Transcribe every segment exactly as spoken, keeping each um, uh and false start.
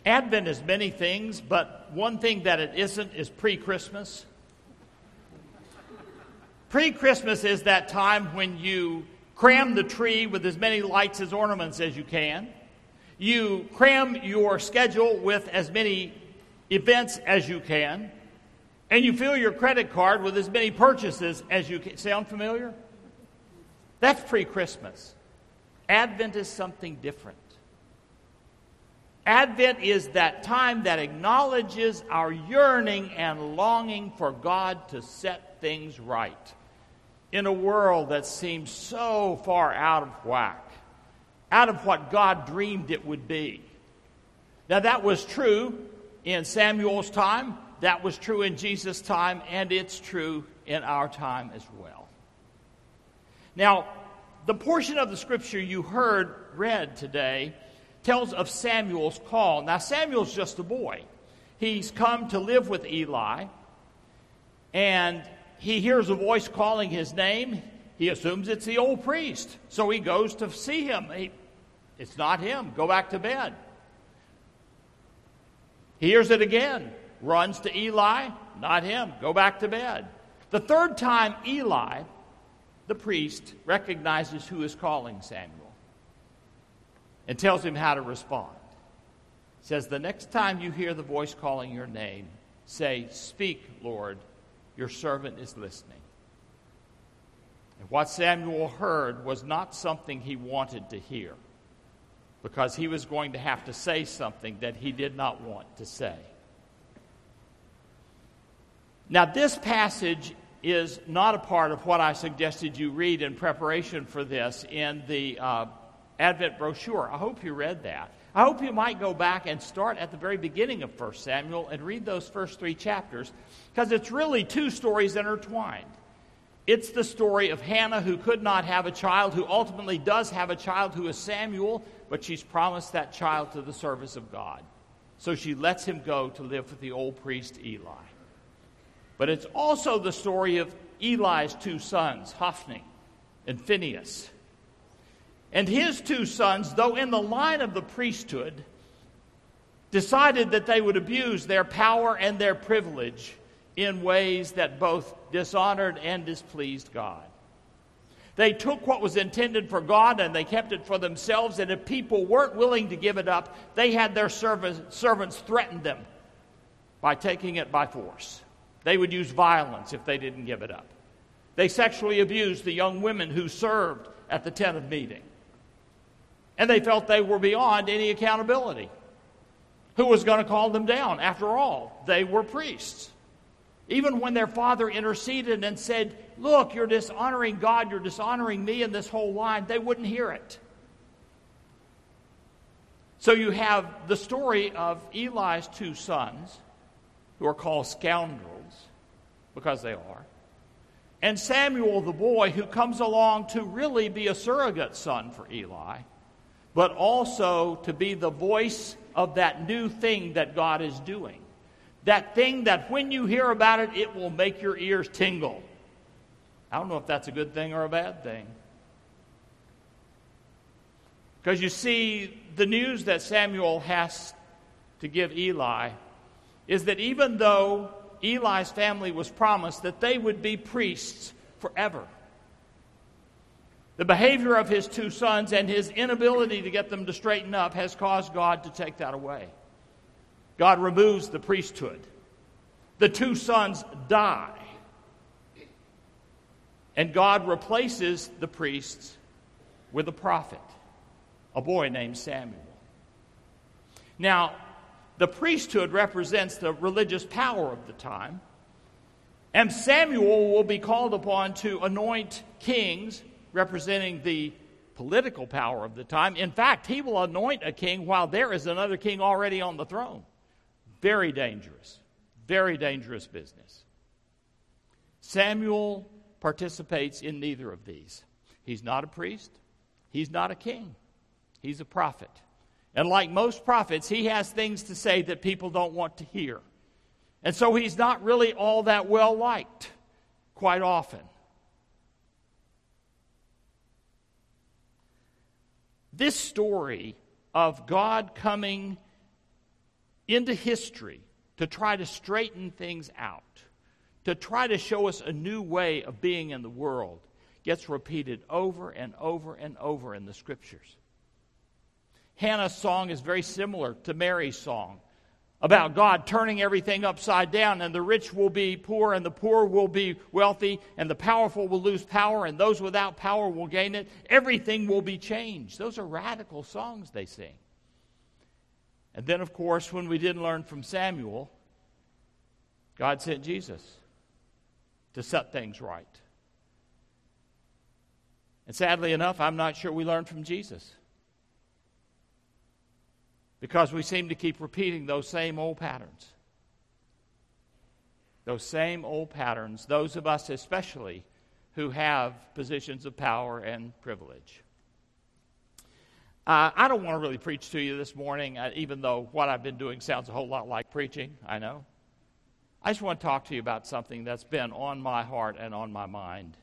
Advent is many things, but one thing that it isn't is pre-Christmas. Pre-Christmas is that time when you cram the tree with as many lights as ornaments as you can. You cram your schedule with as many events as you can. And you fill your credit card with as many purchases as you can. Sound familiar? That's pre-Christmas. Advent is something different. Advent is that time that acknowledges our yearning and longing for God to set things right in a world that seems so far out of whack, out of what God dreamed it would be. Now, that was true in Samuel's time, that was true in Jesus' time, and it's true in our time as well. Now, the portion of the scripture you heard read today tells of Samuel's call. Now, Samuel's just a boy. He's come to live with Eli, and he hears a voice calling his name. He assumes it's the old priest, so he goes to see him. He, it's not him. Go back to bed. He hears it again. Runs to Eli. Not him. Go back to bed. The third time, Eli, the priest, recognizes who is calling Samuel and tells him how to respond. He says, the next time you hear the voice calling your name, say, "Speak, Lord, your servant is listening." And what Samuel heard was not something he wanted to hear, because he was going to have to say something that he did not want to say. Now, this passage is not a part of what I suggested you read in preparation for this in the uh, Advent brochure. I hope you read that. I hope you might go back and start at the very beginning of First Samuel and read those first three chapters, because it's really two stories intertwined. It's the story of Hannah, who could not have a child, who ultimately does have a child who is Samuel, but she's promised that child to the service of God. So she lets him go to live with the old priest Eli. But it's also the story of Eli's two sons, Hophni and Phinehas. And his two sons, though in the line of the priesthood, decided that they would abuse their power and their privilege in ways that both dishonored and displeased God. They took what was intended for God and they kept it for themselves, and if people weren't willing to give it up, they had their servants threaten them by taking it by force. They would use violence if they didn't give it up. They sexually abused the young women who served at the tent of meeting. And they felt they were beyond any accountability. Who was going to call them down? After all, they were priests. Even when their father interceded and said, "Look, you're dishonoring God, you're dishonoring me and this whole line," they wouldn't hear it. So you have the story of Eli's two sons, who are called scoundrels, because they are, and Samuel the boy, who comes along to really be a surrogate son for Eli, but also to be the voice of that new thing that God is doing. That thing that when you hear about it, it will make your ears tingle. I don't know if that's a good thing or a bad thing. Because you see, the news that Samuel has to give Eli is that even though Eli's family was promised that they would be priests forever, the behavior of his two sons and his inability to get them to straighten up has caused God to take that away. God removes the priesthood. The two sons die. And God replaces the priests with a prophet, a boy named Samuel. Now, the priesthood represents the religious power of the time, and Samuel will be called upon to anoint kings, representing the political power of the time. In fact, he will anoint a king while there is another king already on the throne. Very dangerous, very dangerous business. Samuel participates in neither of these. He's not a priest. He's not a king. He's a prophet. And like most prophets, he has things to say that people don't want to hear. And so he's not really all that well liked quite often. This story of God coming into history to try to straighten things out, to try to show us a new way of being in the world, gets repeated over and over and over in the Scriptures. Hannah's song is very similar to Mary's song about God turning everything upside down, and the rich will be poor and the poor will be wealthy, and the powerful will lose power and those without power will gain it. Everything will be changed. Those are radical songs they sing. And then, of course, when we didn't learn from Samuel, God sent Jesus to set things right. And sadly enough, I'm not sure we learned from Jesus, because we seem to keep repeating those same old patterns. Those same old patterns, those of us especially who have positions of power and privilege. Uh, I don't want to really preach to you this morning, uh, even though what I've been doing sounds a whole lot like preaching, I know. I just want to talk to you about something that's been on my heart and on my mind.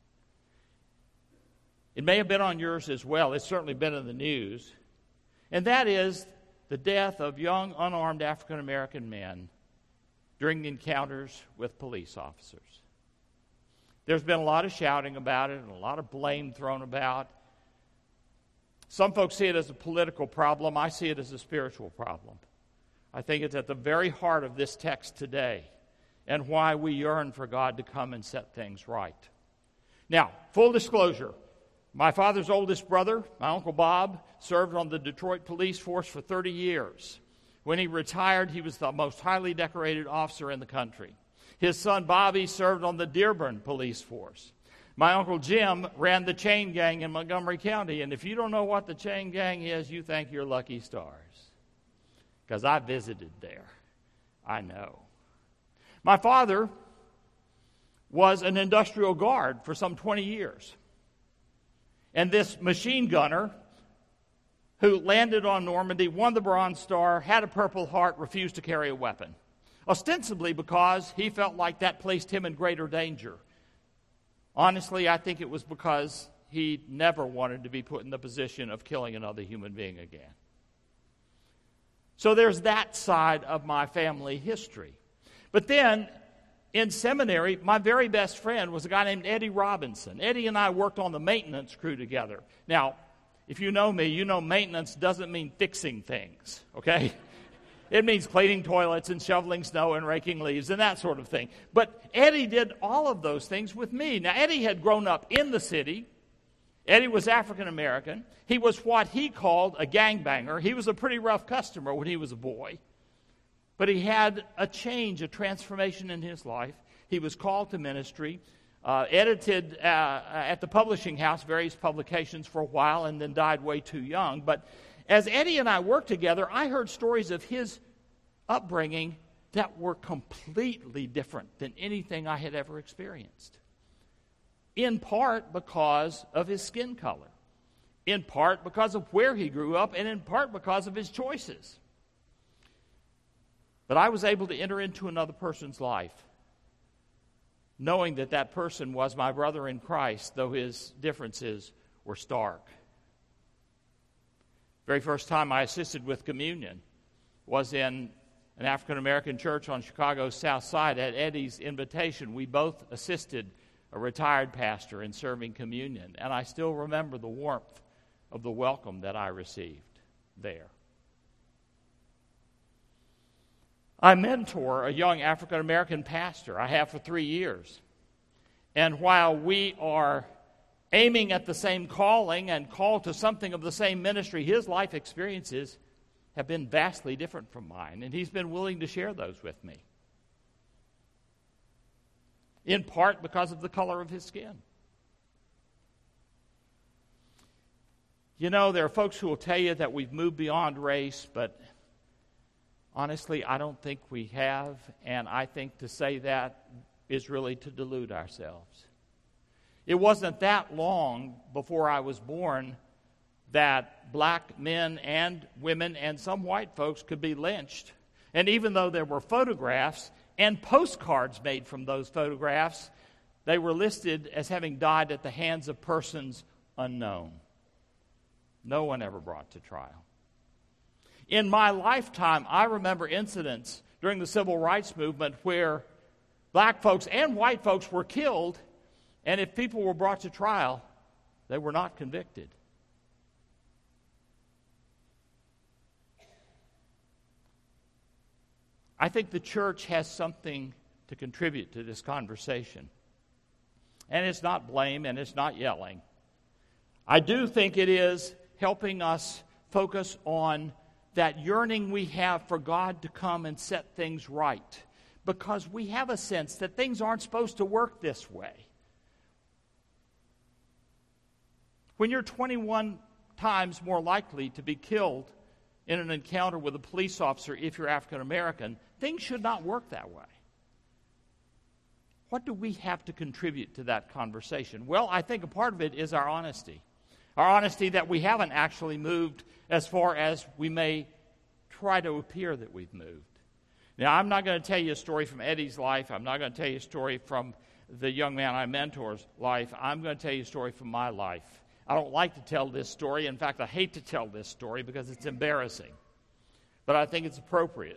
It may have been on yours as well. It's certainly been in the news. And that is the death of young, unarmed African-American men during the encounters with police officers. There's been a lot of shouting about it and a lot of blame thrown about. Some folks see it as a political problem. I see it as a spiritual problem. I think it's at the very heart of this text today and why we yearn for God to come and set things right. Now, full disclosure, my father's oldest brother, my Uncle Bob, served on the Detroit police force for thirty years. When he retired, he was the most highly decorated officer in the country. His son Bobby served on the Dearborn police force. My Uncle Jim ran the chain gang in Montgomery County, and if you don't know what the chain gang is, you think you're lucky stars. Because I visited there. I know. My father was an industrial guard for some twenty years. And this machine gunner who landed on Normandy, won the Bronze Star, had a Purple Heart, refused to carry a weapon. Ostensibly because he felt like that placed him in greater danger. Honestly, I think it was because he never wanted to be put in the position of killing another human being again. So there's that side of my family history. But then, in seminary, my very best friend was a guy named Eddie Robinson. Eddie and I worked on the maintenance crew together. Now, if you know me, you know maintenance doesn't mean fixing things, okay? It means cleaning toilets and shoveling snow and raking leaves and that sort of thing. But Eddie did all of those things with me. Now, Eddie had grown up in the city. Eddie was African American. He was what he called a gangbanger. He was a pretty rough customer when he was a boy. But he had a change, a transformation in his life. He was called to ministry, uh, edited uh, at the publishing house various publications for a while, and then died way too young. But as Eddie and I worked together, I heard stories of his upbringing that were completely different than anything I had ever experienced. In part because of his skin color, in part because of where he grew up, and in part because of his choices. But I was able to enter into another person's life, knowing that that person was my brother in Christ, though his differences were stark. Very first time I assisted with communion was in an African-American church on Chicago's South Side. At Eddie's invitation, we both assisted a retired pastor in serving communion, and I still remember the warmth of the welcome that I received there. I mentor a young African-American pastor. I have for three years. And while we are aiming at the same calling and called to something of the same ministry, his life experiences have been vastly different from mine, and he's been willing to share those with me. In part because of the color of his skin. You know, there are folks who will tell you that we've moved beyond race, but honestly, I don't think we have, and I think to say that is really to delude ourselves. It wasn't that long before I was born that black men and women and some white folks could be lynched. And even though there were photographs and postcards made from those photographs, they were listed as having died at the hands of persons unknown. No one ever brought to trial. In my lifetime, I remember incidents during the civil rights movement where black folks and white folks were killed, and if people were brought to trial, they were not convicted. I think the church has something to contribute to this conversation. And it's not blame and it's not yelling. I do think it is helping us focus on that yearning we have for God to come and set things right, because we have a sense that things aren't supposed to work this way. When you're twenty-one times more likely to be killed in an encounter with a police officer if you're African American, things should not work that way. What do we have to contribute to that conversation? Well, I think a part of it is our honesty. Our honesty that we haven't actually moved as far as we may try to appear that we've moved. Now, I'm not going to tell you a story from Eddie's life. I'm not going to tell you a story from the young man I mentor's life. I'm going to tell you a story from my life. I don't like to tell this story. In fact, I hate to tell this story because it's embarrassing. But I think it's appropriate.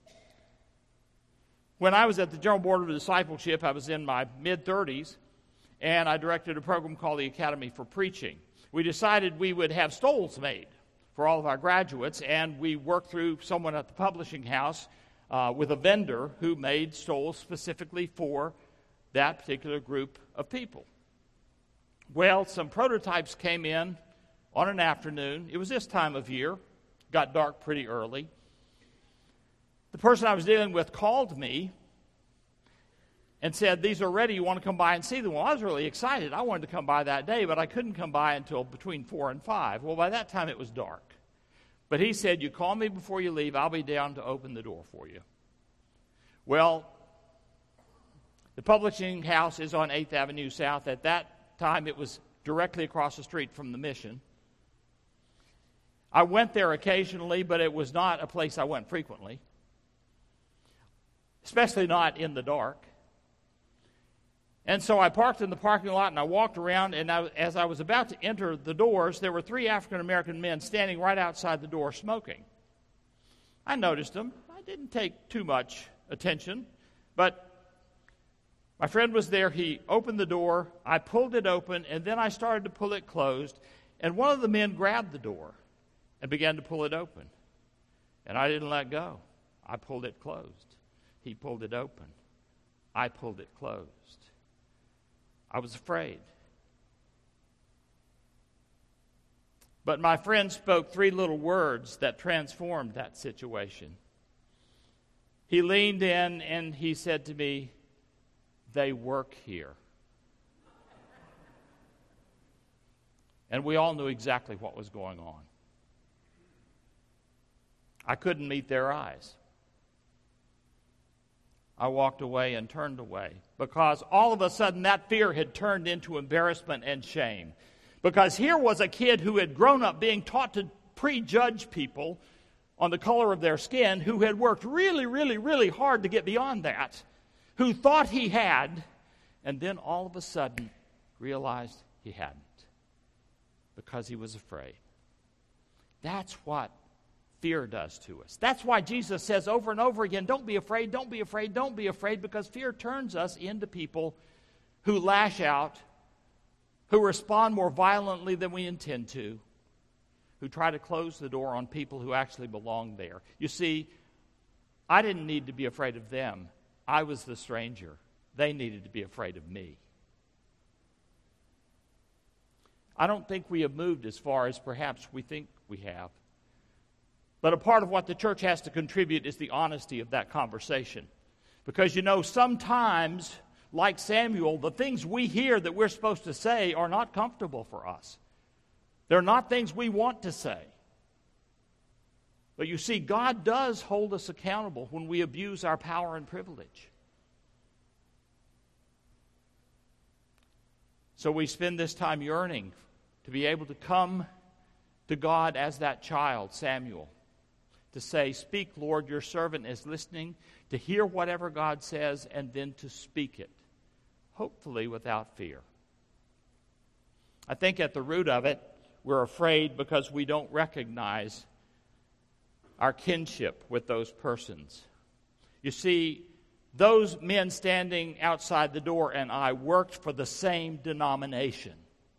When I was at the General Board of Discipleship, I was in my mid-thirties, and I directed a program called the Academy for Preaching. We decided we would have stoles made for all of our graduates, and we worked through someone at the publishing house uh, with a vendor who made stoles specifically for that particular group of people. Well, some prototypes came in on an afternoon. It was this time of year. Got dark pretty early. The person I was dealing with called me and said, "These are ready. You want to come by and see them?" Well, I was really excited. I wanted to come by that day, but I couldn't come by until between four and five. Well, by that time it was dark. But he said, "You call me before you leave. I'll be down to open the door for you." Well, the publishing house is on eighth Avenue South. At that time, it was directly across the street from the Mission. I went there occasionally, but it was not a place I went frequently, especially not in the dark. And so I parked in the parking lot and I walked around, and I, as I was about to enter the doors, there were three African American men standing right outside the door smoking. I noticed them. I didn't take too much attention, but my friend was there. He opened the door. I pulled it open, and then I started to pull it closed, and one of the men grabbed the door and began to pull it open. And I didn't let go. I pulled it closed. He pulled it open. I pulled it closed. I was afraid. But my friend spoke three little words that transformed that situation. He leaned in and he said to me, "They work here." And we all knew exactly what was going on. I couldn't meet their eyes. I walked away and turned away because all of a sudden that fear had turned into embarrassment and shame. Because here was a kid who had grown up being taught to prejudge people on the color of their skin, who had worked really, really, really hard to get beyond that, who thought he had, and then all of a sudden realized he hadn't because he was afraid. That's what fear does to us. That's why Jesus says over and over again, don't be afraid, don't be afraid, don't be afraid, because fear turns us into people who lash out, who respond more violently than we intend to, who try to close the door on people who actually belong there. You see, I didn't need to be afraid of them. I was the stranger. They needed to be afraid of me. I don't think we have moved as far as perhaps we think we have. But a part of what the church has to contribute is the honesty of that conversation. Because, you know, sometimes, like Samuel, the things we hear that we're supposed to say are not comfortable for us. They're not things we want to say. But you see, God does hold us accountable when we abuse our power and privilege. So we spend this time yearning to be able to come to God as that child, Samuel, to say, "Speak, Lord, your servant is listening," to hear whatever God says, and then to speak it, hopefully without fear. I think at the root of it, we're afraid because we don't recognize our kinship with those persons. You see, those men standing outside the door and I worked for the same denomination.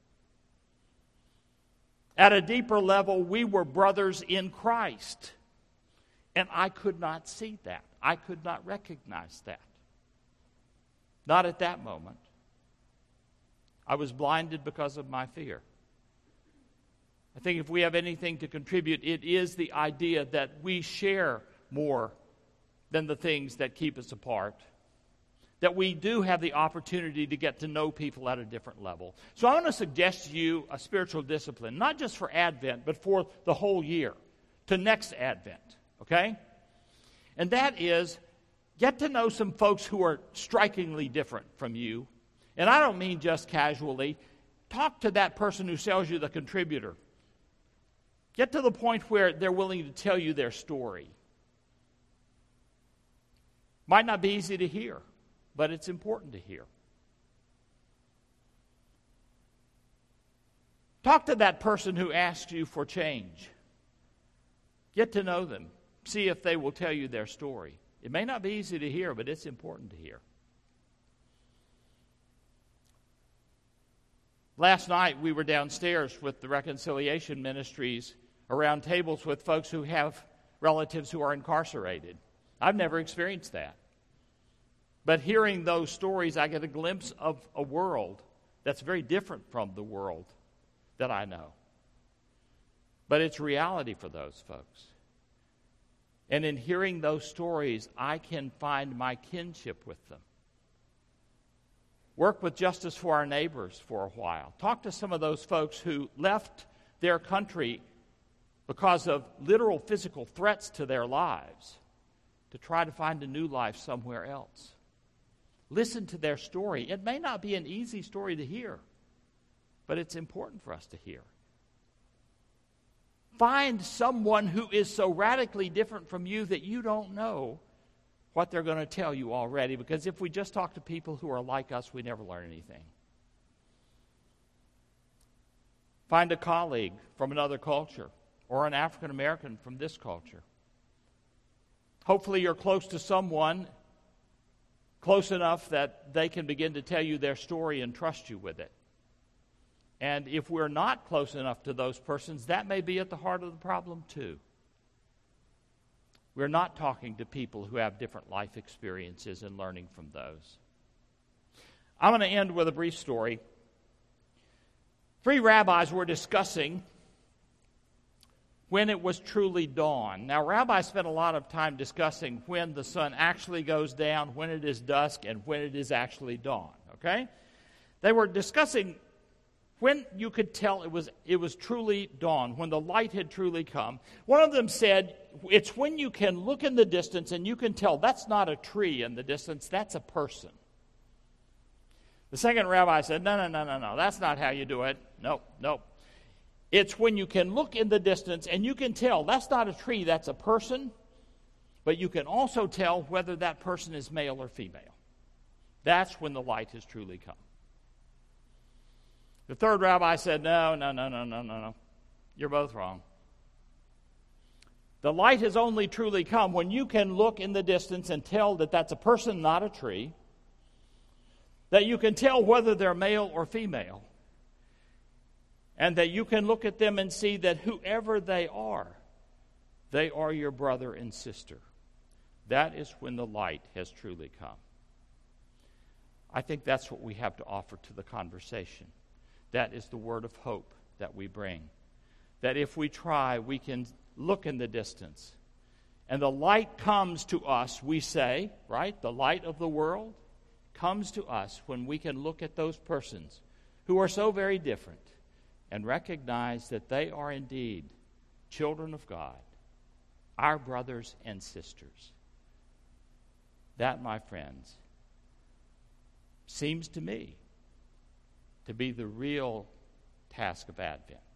At a deeper level, we were brothers in Christ. And I could not see that. I could not recognize that. Not at that moment. I was blinded because of my fear. I think if we have anything to contribute, it is the idea that we share more than the things that keep us apart. That we do have the opportunity to get to know people at a different level. So I want to suggest to you a spiritual discipline, not just for Advent, but for the whole year, to next Advent, okay? And that is, get to know some folks who are strikingly different from you. And I don't mean just casually. Talk to that person who sells you the contributor. Get to the point where they're willing to tell you their story. Might not be easy to hear, but it's important to hear. Talk to that person who asks you for change. Get to know them. See if they will tell you their story. It may not be easy to hear, but it's important to hear. Last night we were downstairs with the Reconciliation Ministries around tables with folks who have relatives who are incarcerated. I've never experienced that. But hearing those stories, I get a glimpse of a world that's very different from the world that I know. But it's reality for those folks. And in hearing those stories, I can find my kinship with them. Work with Justice for Our Neighbors for a while. Talk to some of those folks who left their country because of literal physical threats to their lives to try to find a new life somewhere else. Listen to their story. It may not be an easy story to hear, but it's important for us to hear. Find someone who is so radically different from you that you don't know what they're going to tell you already, because if we just talk to people who are like us, we never learn anything. Find a colleague from another culture or an African American from this culture. Hopefully you're close to someone, close enough that they can begin to tell you their story and trust you with it. And if we're not close enough to those persons, that may be at the heart of the problem too. We're not talking to people who have different life experiences and learning from those. I'm going to end with a brief story. Three rabbis were discussing when it was truly dawn. Now, rabbis spent a lot of time discussing when the sun actually goes down, when it is dusk, and when it is actually dawn, okay? They were discussing when you could tell it was it was truly dawn, when the light had truly come. One of them said, it's when you can look in the distance and you can tell that's not a tree in the distance, that's a person. The second rabbi said, no, no, no, no, no, that's not how you do it. Nope, nope. It's when you can look in the distance and you can tell that's not a tree, that's a person, but you can also tell whether that person is male or female. That's when the light has truly come. The third rabbi said, no, no, no, no, no, no, no. You're both wrong. The light has only truly come when you can look in the distance and tell that that's a person, not a tree, that you can tell whether they're male or female, and that you can look at them and see that whoever they are, they are your brother and sister. That is when the light has truly come. I think that's what we have to offer to the conversation. That is the word of hope that we bring. That if we try, we can look in the distance. And the light comes to us, we say, right? The light of the world comes to us when we can look at those persons who are so very different and recognize that they are indeed children of God, our brothers and sisters. That, my friends, seems to me to be the real task of Advent.